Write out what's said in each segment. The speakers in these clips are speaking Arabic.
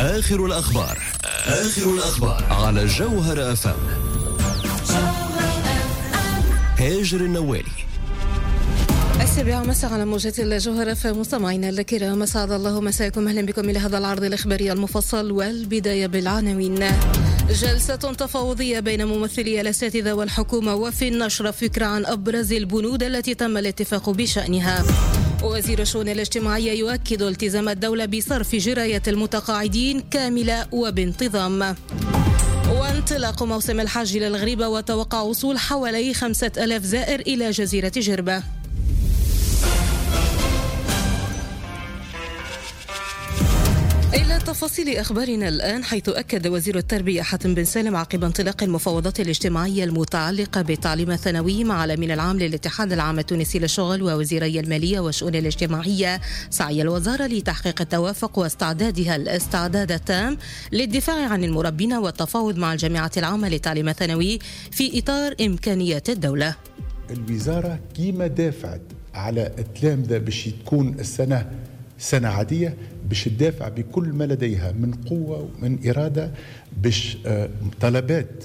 آخر الأخبار على جوهر FM. هاجر النوالي. 7 مساء على موجة الجوهر FM. مستمعينا الكرام، أسعد الله مساءكم، أهلا بكم إلى هذا العرض الإخباري المفصل. والبداية بالعناوين. جلسة تفاوضية بين ممثلي الأساتذة والحكومة، وفي النشر فكرة عن أبرز البنود التي تم الاتفاق بشأنها. وزير الشؤون الاجتماعية يؤكد التزام الدولة بصرف جراية المتقاعدين كاملة وبانتظام. وانطلاق موسم الحج للغريبة، وتوقع وصول حوالي 5000 زائر إلى جزيرة جربة. إلى تفاصيل أخبارنا الآن، حيث أكد وزير التربية حاتم بن سالم عقب انطلاق المفاوضات الاجتماعية المتعلقة بالتعليم الثانوي مع الأمين العام للاتحاد العام التونسي للشغل ووزيري المالية والشؤون الاجتماعية سعي الوزارة لتحقيق التوافق واستعدادها الاستعداد التام للدفاع عن المربين والتفاوض مع الجامعة العامة للتعليم الثانوي في إطار إمكانيات الدولة. الوزارة كيما دافعت على التلامذة باش تكون السنة سنة عادية، باش تدافع بكل ما لديها من قوة ومن إرادة باش طلبات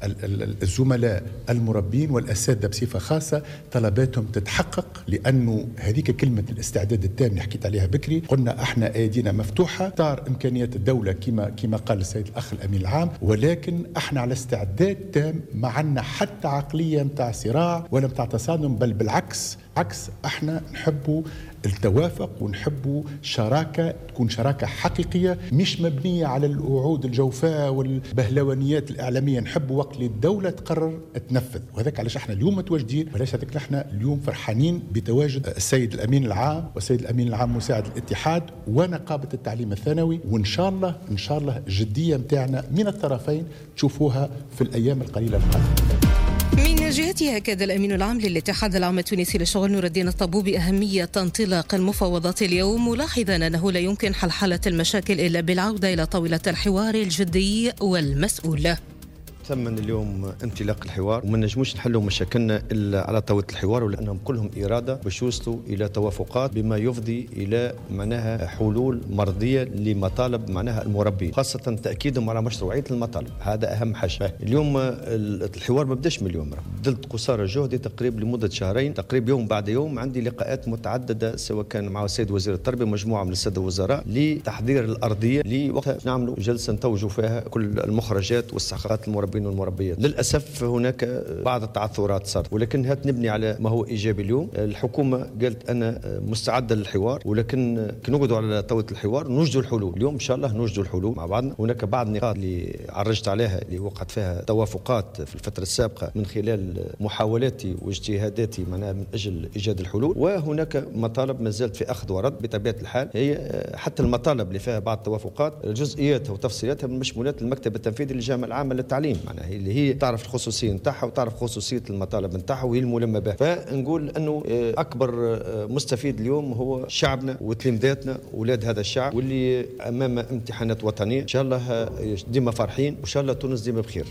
الزملاء المربين والأساتذة بصفة خاصة طلباتهم تتحقق، لأنه هذيك كلمة الاستعداد التام اللي حكيت عليها بكري. قلنا احنا أيدينا مفتوحة طار إمكانيات الدولة كما قال السيد الأخ الأمين العام، ولكن احنا على استعداد تام، ما عنا حتى عقلية متاع صراع ولا متاع تصادم، بل بالعكس احنا نحبوا التوافق ونحبوا شراكة تكون شراكة حقيقية مش مبنية على الوعود الجوفاء والبهلوانيات الإعلامية. نحبوا وقت اللي الدولة تقرر تنفذ، وهذاك علاش احنا اليوم متواجدين، وليس هذاك احنا اليوم فرحانين بتواجد السيد الأمين العام والسيد الأمين العام مساعد الاتحاد ونقابة التعليم الثانوي، وإن شاء الله الجدية متاعنا من الطرفين تشوفوها في الأيام القليلة القادمة. من جهته أكد الأمين العام للاتحاد العام التونسي للشغل نور الدين الطبو بأهمية انطلاق المفاوضات اليوم، ملاحظا أنه لا يمكن حل المشاكل إلا بالعودة إلى طاولة الحوار الجدي والمسؤول. تم اليوم انطلاق الحوار، وما نجموش نحلوا مشاكلنا الا على طاوله الحوار، ولانهم كلهم اراده باش يوصلوا الى توافقات بما يفضي الى معناها حلول مرضيه لمطالب معناها المربين، خاصه تاكيدهم على مشروعيه المطالب، هذا اهم حاجه. اليوم الحوار ما بداش من اليوم، بذلت قصارى جهدي تقريبا لمده شهرين، تقريبا يوم بعد يوم عندي لقاءات متعدده، سواء كان مع السيد وزير التربيه ومجموعه من الساده الوزراء لتحضير الارضيه لوقتها نعملوا جلسه نتوجوا فيها كل المخرجات واستحقاقات المربين والمربيات. للأسف هناك بعض التعثرات صارت، ولكنها تنبني على ما هو إيجابي. اليوم الحكومة قالت أنا مستعدة للحوار، ولكن نقعدوا على طاولة الحوار نوجدوا الحلول. اليوم إن شاء الله نوجدوا الحلول مع بعضنا. هناك بعض النقاط اللي عرجت عليها اللي وقعت فيها توافقات في الفترة السابقة من خلال محاولاتي واجتهاداتي معناها من أجل إيجاد الحلول، وهناك مطالب ما زالت في أخذ ورد بطبيعة الحال. هي حتى المطالب اللي فيها بعض التوافقات جزئياتها وتفصيلاتها من مشمولات المكتب التنفيذي للجامعة العامة للتعليم، اللي هي تعرف الخصوصية نتاعها وتعرف خصوصية المطالب نتاعها وهي الملمة بها. فنقول أنه أكبر مستفيد اليوم هو شعبنا وتلمذاتنا أولاد هذا الشعب، واللي أمام امتحانات وطنية إن شاء الله ديما فرحين، وإن شاء الله تونس ديما بخير.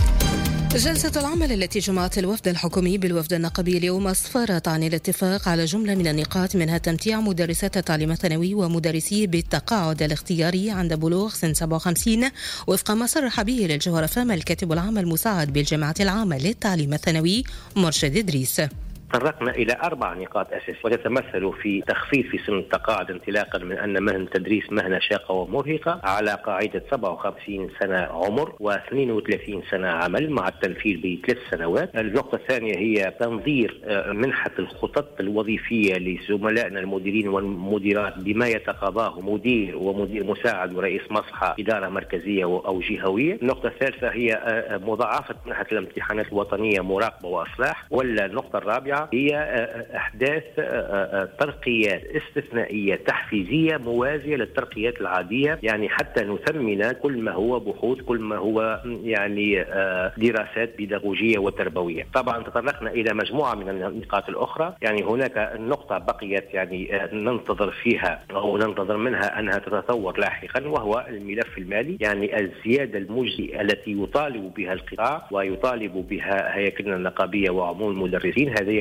جلسة العمل التي جمعت الوفد الحكومي بالوفد النقابي اليوم أسفرت عن الاتفاق على جملة من النقاط، منها تمتيع مدرسات التعليم الثانوي ومدرسيه بالتقاعد الاختياري عند بلوغ سن 57 وفق ما صرح به للجوهر FM الكاتب العام المساعد بالجامعة العامة للتعليم الثانوي مرشد إدريس. تطرقنا إلى 4 نقاط أساسية وتتمثل في تخفيف في سن التقاعد انطلاقا من أن مهنة التدريس مهنة شاقة ومرهقة على قاعدة 57 سنة عمر و32 سنة عمل مع التنفيذ ب3 سنوات. النقطة الثانية هي تنظير منحة الخطط الوظيفية لزملائنا المديرين والمديرات بما يتقاضاه مدير ومدير مساعد ورئيس مصحة إدارة مركزية أو جهوية. النقطة الثالثة هي مضاعفة منحة الامتحانات الوطنية مراقبة وإصلاح. والنقطة الرابعة هي إحداث ترقيات استثنائية تحفيزية موازية للترقيات العادية، يعني حتى نثمن كل ما هو بحوث، كل ما هو يعني دراسات بيداغوجية وتربوية. طبعا تطرقنا إلى مجموعة من النقاط الأخرى، يعني هناك نقطة بقيت يعني ننتظر فيها أو ننتظر منها أنها تتطور لاحقا، وهو الملف المالي، يعني الزيادة المجزئة التي يطالب بها القطاع ويطالب بها هيئتنا النقابية وعموم المدرسين. هذه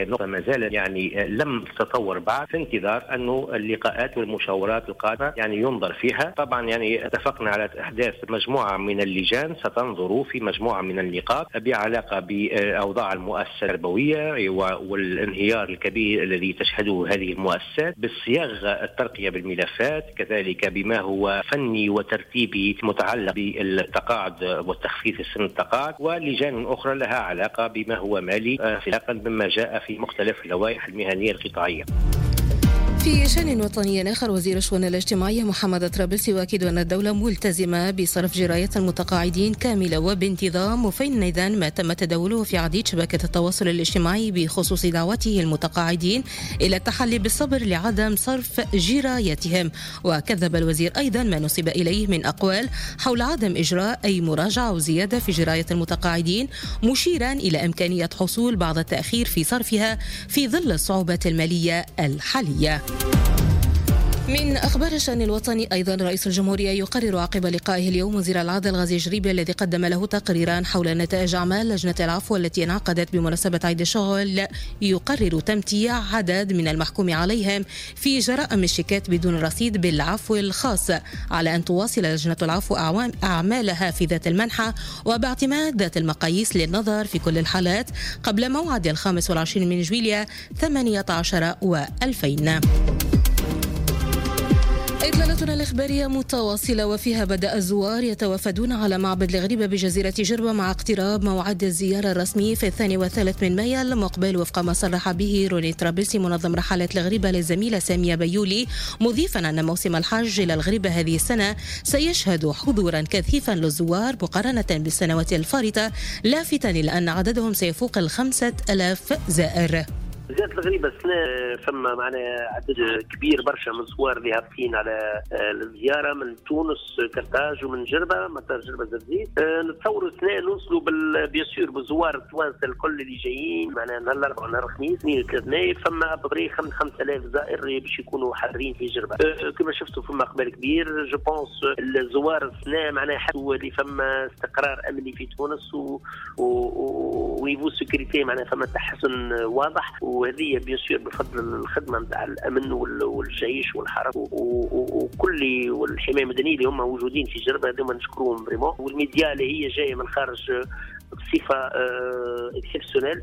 نقطة ما زالت يعني لم تتطور بعد، في انتظار أنه اللقاءات والمشاورات القادمة يعني ينظر فيها. طبعا يعني اتفقنا على إحداث مجموعة من اللجان ستنظر في مجموعة من النقاط بعلاقة بأوضاع المؤسسة التربوية والانهيار الكبير الذي تشهده هذه المؤسسات، بالصياغ الترقية بالملفات، كذلك بما هو فني وترتيبي متعلق بالتقاعد والتخفيف السن التقاعد، ولجان أخرى لها علاقة بما هو مالي سياقا مما جاء في مختلف اللوائح المهنية القطاعية. في شأن وطني آخر، وزير الشؤون الاجتماعية محمد طرابلسي يؤكد أن الدولة ملتزمة بصرف جرايات المتقاعدين كاملة وبانتظام، وفينذا ما تم تداوله في عديد شبكة التواصل الاجتماعي بخصوص دعوته المتقاعدين إلى التحلي بالصبر لعدم صرف جراياتهم. وكذب الوزير أيضا ما نسب إليه من أقوال حول عدم إجراء أي مراجعة أو زيادة في جراية المتقاعدين، مشيرا إلى إمكانية حصول بعض التأخير في صرفها في ظل الصعوبات المالية الحالية. من أخبار الشأن الوطني أيضا، رئيس الجمهورية يقرر عقب لقائه اليوم وزير العدل غازي جريبي الذي قدم له تقريرا حول نتائج أعمال لجنة العفو التي انعقدت بمناسبة عيد الشغل، يقرر تمتيع عدد من المحكوم عليهم في جرائم الشيكات بدون رصيد بالعفو الخاص، على أن تواصل لجنة العفو أعمالها في ذات المنحة وباعتماد ذات المقاييس للنظر في كل الحالات قبل موعد 25 من جويلية 18 و2000. إطلالتنا الإخبارية متواصلة وفيها بدأ الزوار يتوافدون على معبد الغريبة بجزيرة جربة مع اقتراب موعد الزيارة الرسمي في 2 و3 من مايو المقبل، وفق ما صرح به روني طرابلسي منظم رحلة الغريبة للزميلة سامية بيولي، مضيفا أن موسم الحج إلى الغريبة هذه السنة سيشهد حضورا كثيفا للزوار مقارنة بالسنوات الفارطة، لافتا إلى أن عددهم سيفوق 5000 زائر. زيارة الغريبة السنة فما معنا عدد كبير برشا من الزوار اللي هابطين على الزيارة من تونس كرتاج ومن جربة مطار جربة زرزيت. نتصوروا السنة نوصلوا بيسير بالزوار التوانسة الكل اللي جايين معنا نهار الأربعاء ونهار الخميس 2 و3 مايو، فما بغري 5000 زائر باش يكونوا حاضرين في جربة. كما شفتوا فما إقبال كبير. جو بونس الزوار السنة معنا حتى اللي فما استقرار أمني في تونس ونيفو سيكوريتي معنا فما تحسن واضح، وهذه بيسير بفضل الخدمه نتاع الامن والجيش والحرس وكل والحمايه المدنيه اللي هم موجودين في جربه، هذوما نشكروهم فريمون، والميديا اللي هي جايه من الخارج بصفه اكسبسيونيل.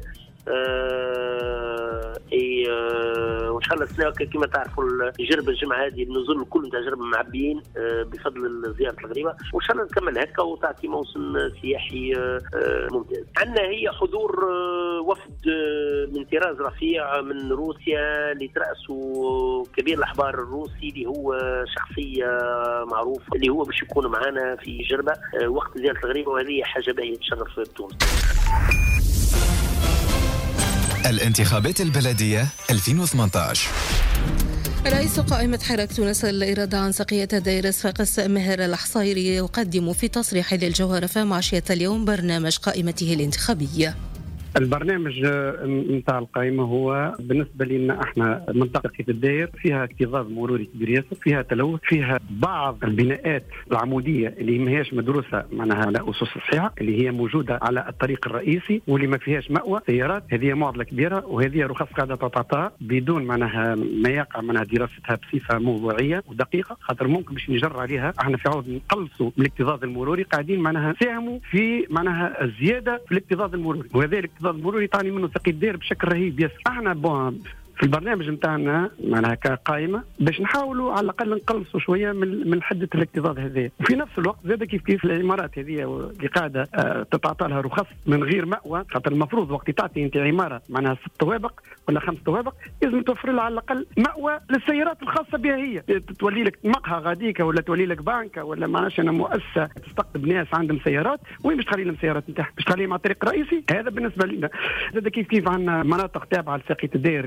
وان شاء الله السنه كما تعرفوا جربه الجمعه هذه النزول الكل نتاع جربه معبيين بفضل زياره الغريبه، وان شاء الله نكمل هكا وتعطي موسم سياحي ممتاز. عندنا هي حضور وفد من طراز رفيع من روسيا اللي ترأسوا كبير الاحبار الروسي اللي هو شخصيه معروف اللي هو باش يكون معنا في جربه وقت زياره الغريبه، وهذه حاجه باهيه تشرف بتونس. الانتخابات البلدية 2018. رئيس قائمة حراك تونس الإرادة عن سقية دائرة صفاقس ماهر الحصيري يقدم في تصريح للجوهرة فم عشية اليوم برنامج قائمته الانتخابية. البرنامج نتاع القائمة هو بالنسبة لنا احنا منطقة الدائر فيها اكتظاظ مروري كبير ياسر، فيها تلوث، فيها بعض البناءات العمودية اللي ما هياش مدروسة معناها على أسس صحيحة، اللي هي موجودة على الطريق الرئيسي واللي ما فيهاش مأوى سيارات. هذه معضلة كبيرة، وهذه رخص قاعدة تعطى بدون معناها ما يقع معناها دراستها بصفة موضوعية ودقيقة، خاطر ممكن باش نجر عليها احنا في عوض نقلصوا من الاكتظاظ المروري قاعدين معناها نساهموا في معناها الزيادة في الاكتظاظ المروري، وذلك المروري يطاني منه سقي الدير بشكل رهيب ياسر. احنا في البرنامج نتاعنا معناها كقائمه باش نحاولوا على الاقل نقلصوا شويه من حده الاكتظاظ هذه، وفي نفس الوقت زاد كيف العمارات هذه اللي قاعده تتعطى لها رخص من غير مأوى، خاطر المفروض وقت تعطي انت عماره معناها 6 طوابق ولا 5 طوابق لازم توفر لها على الاقل مأوى للسيارات الخاصه بها، هي تولي لك مقهى غاديكا ولا تولي لك بنكه ولا معناش انا مؤسسه تستقطب ناس عندهم سيارات، وين باش تخلي لهم سيارات نتاعها؟ باش تخليهم على الطريق الرئيسي؟ هذا بالنسبه لنا. زاد كيف عندنا مناطق تابعه لساقية الدائر اللي هي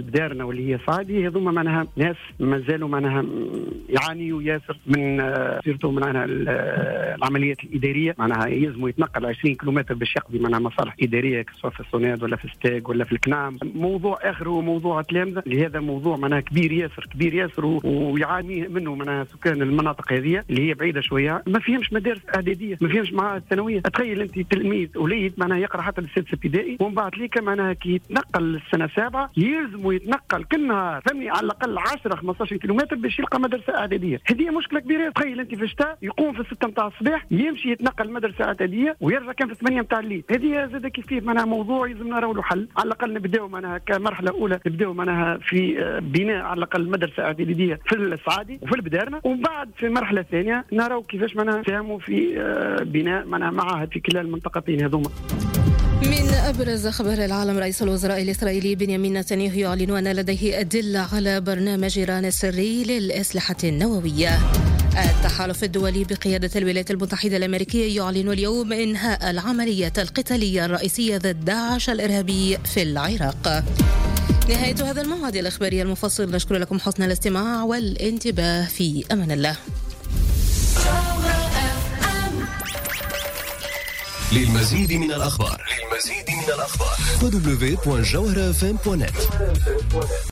بدارنا واللي هي صعيدي، هذوما معناها ناس مازالوا معناها يعانيوا ياسر من سيرتو من العمليات الاداريه، معناها يلزموا يتنقل 20 كيلومتر باش يقضي معناها مصالح اداريه سواء في السوناد ولا في ستاك ولا في الكنام. موضوع اخر هو موضوع التلامذه، اللي هذا موضوع معناها كبير ياسر ويعاني منه معناها سكان المناطق هذه اللي هي بعيده شويه، ما فيهمش مدارس اعداديه، ما فيهمش معاهد ثانويه. تخيل انت تلميذ وليد معناها يقرا حتى للسادس ابتدائي، ومن بعد ليك معناها كي يتنقل للسنه السابعه يلزم يتنقل كل نهار فهمني على الاقل 10 15 كيلومتر باش يلقى مدرسه اعداديه. هذه مشكله كبيره. تخيل انت في الشتاء يقوم في 6 نتاع الصباح يمشي يتنقل مدرسه اعداديه ويرجع كان في 8 نتاع الليل. هذه زاد كيف معناها موضوع يلزم نراو له حل. على الاقل نبداو معناها كمرحله اولى نبداو معناها في بناء على الاقل مدرسه اعداديه في الصعادي وفي البدارنه، ومن بعد في المرحله الثانيه نراو كيفاش معناها نساهموا في بناء معناها معاهد في كلا المنطقتين هذوما. من أبرز أخبار العالم، رئيس الوزراء الإسرائيلي بنيامين نتنياهو يعلن أن لديه أدلة على برنامج إيران السري للأسلحة النووية. التحالف الدولي بقيادة الولايات المتحدة الأمريكية يعلن اليوم إنهاء العملية القتالية الرئيسية ضد داعش الإرهابي في العراق. نهاية هذا الموعد الإخباري المفصل، نشكر لكم حسن الاستماع والانتباه. في أمان الله. للمزيد من الأخبار www.jawharafm.net